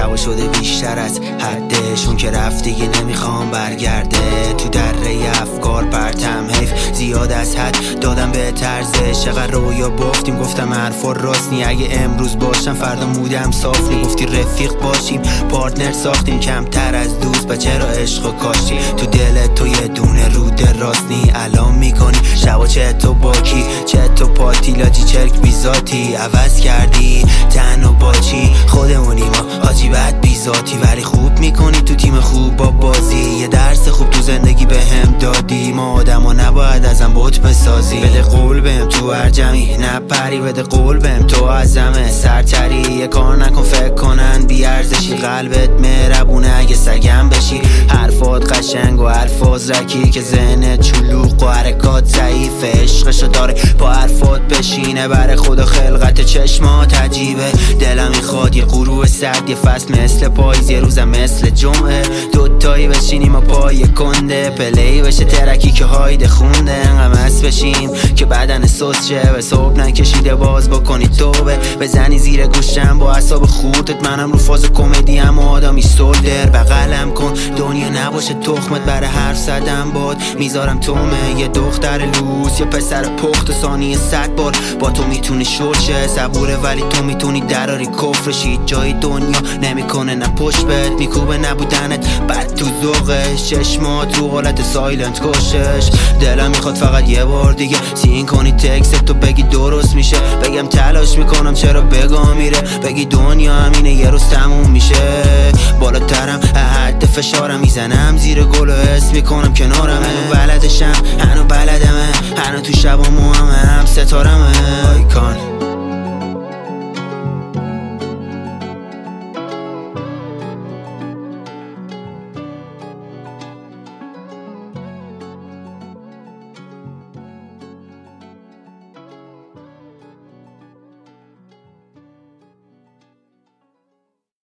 شبا شده بیشتر از حدشون که رفت دیگه نمیخوام برگرده. تو دره افکار پرتم حیف زیاد از حد دادم به طرزش. چقدر رویا بافتیم گفتم حرفا راست نی. اگه امروز باشم فردا مودم صاف نی. گفتی رفیق باشیم پارتنر ساختیم کمتر از دوست و چرا عشقو کاشتی. تو دلت تو یه دونه رود راست نی. الان میکنی شبا چه تو باکی چه تو پاتی لاجی چرک بیزاتی. عوض کردی تن و باچی خودمونی ما آجی بد بیزاتی. ولی خوب میکنی تو تیم خوب با بازی. یه درس خوب تو زندگی به هم دادی. ما آدما نباید ازم بوت بسازی. بده قول بهم تو هر جمعی نپری. بده قول بهم تو ازمه سرتری. یه کار نکن فکر کنن بیارزشی. قلبت مهربونه اگه سگم بشی. حرفات قشنگ و الفاظ رکی که ذهنت چلوق و حرکات ضعیفه. عشقشو داره با حرفات بشینه. بر خدا خلقت چشمات عجیبه. دلم میخواد یه غروب سرد یه فصل مثل پاییز یه روزم مثل جمعه. دوتایی بشینیم و پای کنده پلی بشه ترکی که هایده خونده. انقمس بشیم که بدن سوس شه به صبح نکشیده باز بکنی توبه. بزنی زیر گوشم با اعصاب خودت. منم رو فاز کمدی هم آدمی سولدر. بغلم کن دنیا نباشه تخمت. برای حرف زدم باد میذارم تومه. یه دختر لوس یه پسر پخت ثانیه 100 بار با تو میتونی شورشه. صبوره ولی تو میتونی دراری کفرشی. جای دنیا نمیکنه نه پشت بهت میکوبه نبودنت بعد تو ذوقش. چشمات رو حالت سایلنت کشش. دلم میخواد فقط یه بار دیگه سین کنی تکست تو بگی درست میشه. بگم تلاش میکنم چرا بگم میره. بگی دنیا همینه یه روز تموم میشه. بالاترم حد فشارم میزنم زیر گل و حس میکنم کنارمه. هنو بلدشم هنو بلدمه هنو تو شبامو هم ستارمه. آیکان